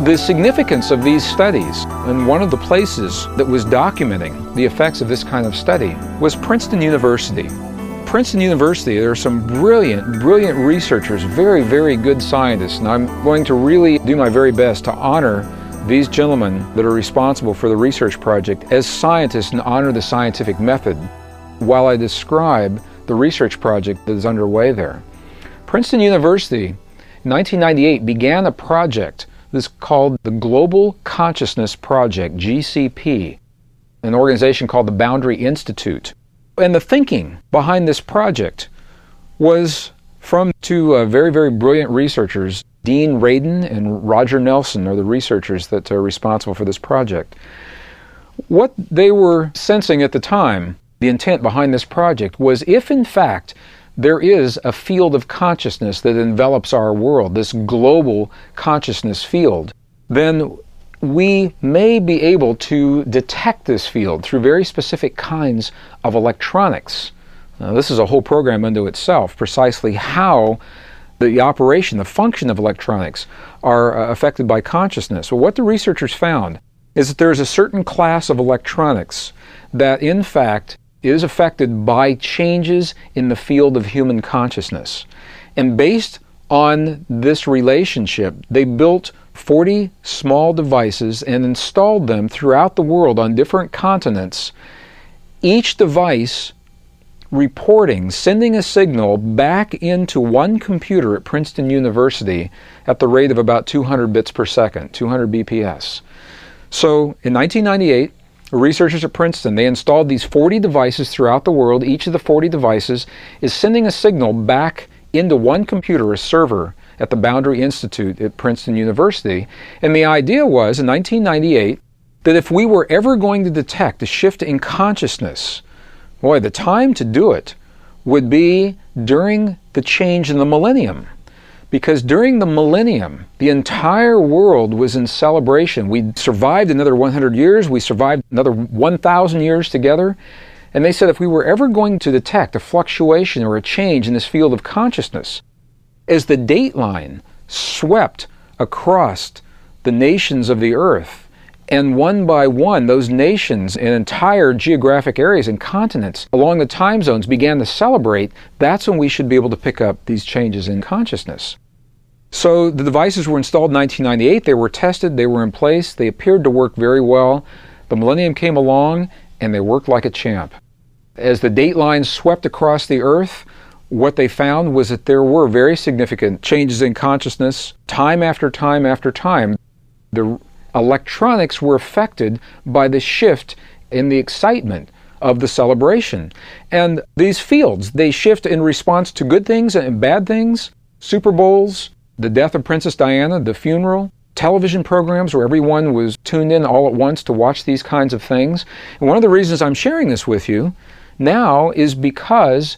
the significance of these studies, and one of the places that was documenting the effects of this kind of study was Princeton University. Princeton University, there are some brilliant researchers, very good scientists, and I'm going to really do my very best to honor these gentlemen that are responsible for the research project as scientists and honor the scientific method while I describe the research project that is underway there. Princeton University in 1998 began a project that's called the Global Consciousness Project, GCP, an organization called the Boundary Institute. And the thinking behind this project was from two very brilliant researchers. Dean Radin and Roger Nelson are the researchers that are responsible for this project. What they were sensing at the time, the intent behind this project, was if in fact there is a field of consciousness that envelops our world, this global consciousness field, then we may be able to detect this field through very specific kinds of electronics. Now, this is a whole program unto itself, precisely how the operation, the function of electronics are affected by consciousness. Well, what the researchers found is that there is a certain class of electronics that in fact is affected by changes in the field of human consciousness. And based on this relationship, they built 40 small devices and installed them throughout the world on different continents, each device reporting, sending a signal back into one computer at Princeton University at the rate of about 200 bits per second, 200 BPS. So in 1998, researchers at Princeton, they installed these 40 devices throughout the world. Each of the 40 devices is sending a signal back into one computer, a server, at the Boundary Institute at Princeton University. And the idea was, in 1998, that if we were ever going to detect a shift in consciousness, boy, the time to do it would be during the change in the millennium. Because during the millennium, the entire world was in celebration. We survived another 100 years, we survived another 1,000 years together. And they said if we were ever going to detect a fluctuation or a change in this field of consciousness, as the dateline swept across the nations of the earth, and one by one, those nations and entire geographic areas and continents along the time zones began to celebrate, that's when we should be able to pick up these changes in consciousness. So the devices were installed in 1998, they were tested, they were in place, they appeared to work very well. The millennium came along and they worked like a champ. As the dateline swept across the earth, what they found was that there were very significant changes in consciousness time after time after time. The electronics were affected by the shift in the excitement of the celebration. And these fields, they shift in response to good things and bad things, Super Bowls, the death of Princess Diana, the funeral, television programs where everyone was tuned in all at once to watch these kinds of things. And one of the reasons I'm sharing this with you now is because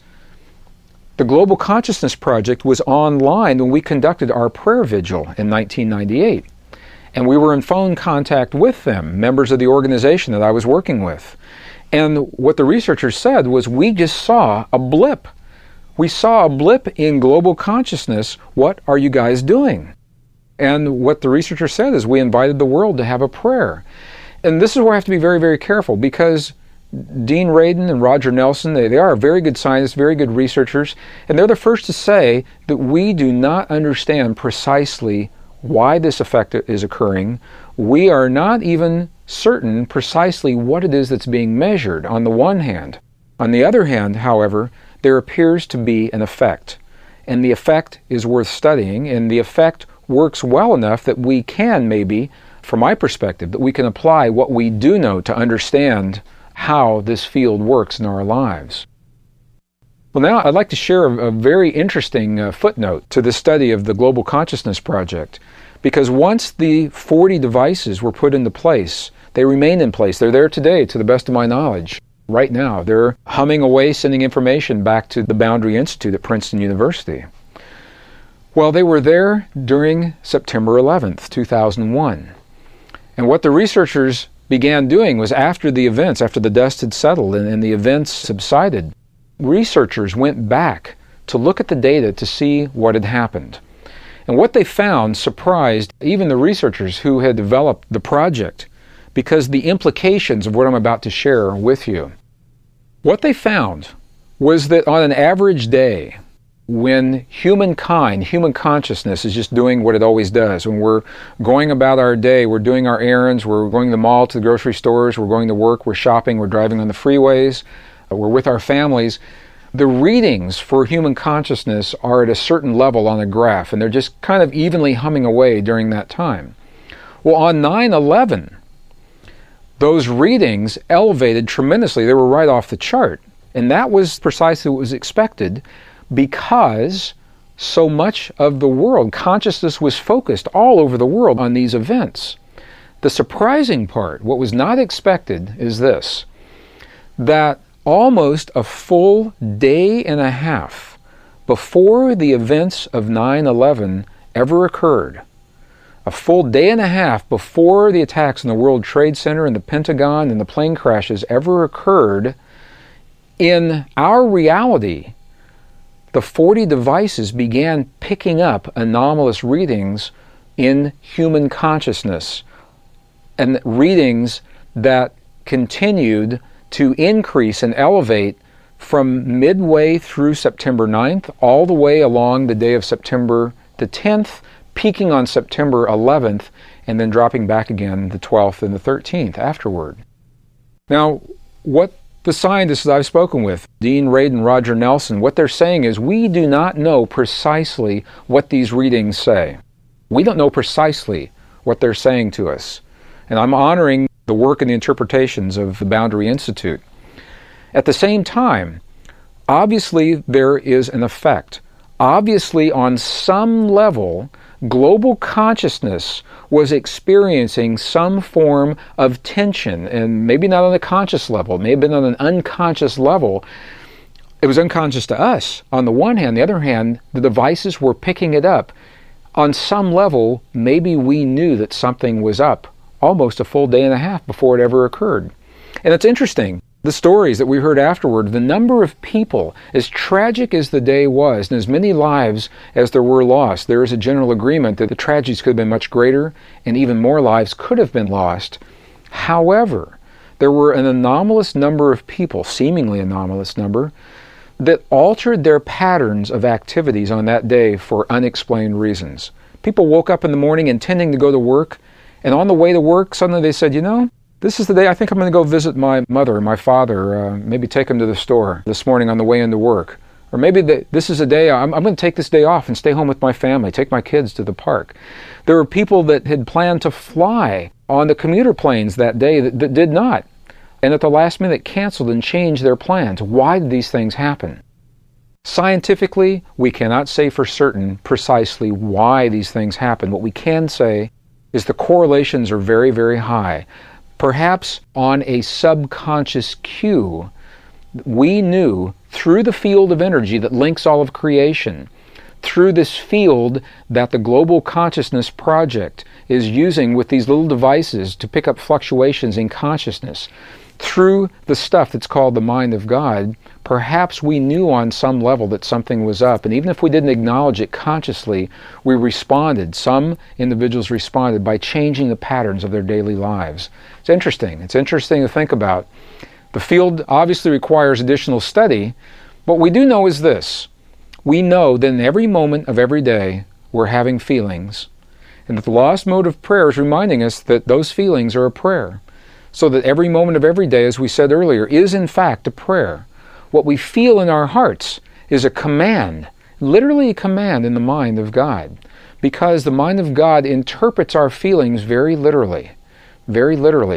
the Global Consciousness Project was online when we conducted our prayer vigil in 1998. And we were in phone contact with them, members of the organization that I was working with. And what the researchers said was we just saw a blip. We saw a blip in global consciousness. What are you guys doing? And what the researcher said is we invited the world to have a prayer. And this is where I have to be very careful, because Dean Radin and Roger Nelson, they are very good scientists, very good researchers, and they're the first to say that we do not understand precisely why this effect is occurring. We are not even certain precisely what it is that's being measured on the one hand. On the other hand, however, there appears to be an effect, and the effect is worth studying, and the effect works well enough that we can maybe, from my perspective, that we can apply what we do know to understand how this field works in our lives. Well, now I'd like to share a very interesting footnote to the study of the Global Consciousness Project, because once the 40 devices were put into place, they remain in place. They're there today, to the best of my knowledge. Right now, they're humming away, sending information back to the Boundary Institute at Princeton University. Well, they were there during September 11th, 2001. And what the researchers began doing was, after the events, after the dust had settled and the events subsided, researchers went back to look at the data to see what had happened. And what they found surprised even the researchers who had developed the project, because the implications of what I'm about to share with you. What they found was that on an average day, when humankind, human consciousness is just doing what it always does, when we're going about our day, we're doing our errands, we're going to the mall, to the grocery stores, we're going to work, we're shopping, we're driving on the freeways, we're with our families, the readings for human consciousness are at a certain level on a graph, and they're just kind of evenly humming away during that time. Well, on 9/11, those readings elevated tremendously. They were right off the chart. And that was precisely what was expected, because so much of the world, consciousness was focused all over the world on these events. The surprising part, what was not expected, is this, that almost a full day and a half before the events of 9/11 ever occurred, a full day and a half before the attacks on the World Trade Center and the Pentagon and the plane crashes ever occurred, in our reality, the 40 devices began picking up anomalous readings in human consciousness, and readings that continued to increase and elevate from midway through September 9th all the way along the day of September the 10th, peaking on September 11th, and then dropping back again the 12th and the 13th afterward. Now, what the scientists that I've spoken with, Dean Radin and Roger Nelson, what they're saying is we do not know precisely what these readings say. We don't know precisely what they're saying to us. And I'm honoring the work and the interpretations of the Boundary Institute. At the same time, obviously there is an effect. Obviously, on some level, global consciousness was experiencing some form of tension, and maybe not on a conscious level, it may have been on an unconscious level. It was unconscious to us on the one hand. On the other hand, the devices were picking it up. On some level, maybe we knew that something was up almost a full day and a half before it ever occurred. And it's interesting, the stories that we heard afterward, the number of people, as tragic as the day was, and as many lives as there were lost, there is a general agreement that the tragedies could have been much greater, and even more lives could have been lost. However, there were an anomalous number of people, seemingly anomalous number, that altered their patterns of activities on that day for unexplained reasons. People woke up in the morning intending to go to work, and on the way to work, suddenly they said, this is the day I think I'm going to go visit my mother or my father, maybe take them to the store this morning on the way into work. Or maybe this is a day, I'm going to take this day off and stay home with my family, take my kids to the park. There were people that had planned to fly on the commuter planes that day that did not, and at the last minute canceled and changed their plans. Why did these things happen? Scientifically, we cannot say for certain precisely why these things happen. What we can say is the correlations are very, very high. Perhaps on a subconscious cue, we knew through the field of energy that links all of creation, through this field that the Global Consciousness Project is using with these little devices to pick up fluctuations in consciousness, through the stuff that's called the mind of God, perhaps we knew on some level that something was up. And even if we didn't acknowledge it consciously, we responded. Some individuals responded by changing the patterns of their daily lives. It's interesting. It's interesting to think about. The field obviously requires additional study. What we do know is this. We know that in every moment of every day, we're having feelings. And that the lost mode of prayer is reminding us that those feelings are a prayer. So that every moment of every day, as we said earlier, is in fact a prayer. What we feel in our hearts is a command, literally a command in the mind of God, because the mind of God interprets our feelings very literally, very literally.